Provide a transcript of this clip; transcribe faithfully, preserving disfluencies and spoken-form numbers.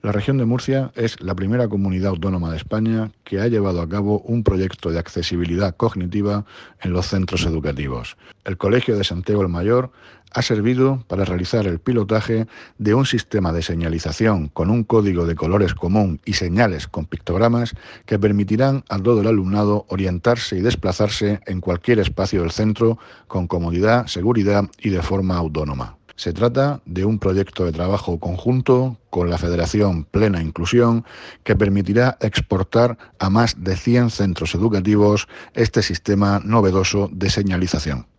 La región de Murcia es la primera comunidad autónoma de España que ha llevado a cabo un proyecto de accesibilidad cognitiva en los centros educativos. El Colegio de Santiago el Mayor ha servido para realizar el pilotaje de un sistema de señalización con un código de colores común y señales con pictogramas que permitirán a todo el alumnado orientarse y desplazarse en cualquier espacio del centro con comodidad, seguridad y de forma autónoma. Se trata de un proyecto de trabajo conjunto con la Federación Plena Inclusión que permitirá exportar a más de cien centros educativos este sistema novedoso de señalización.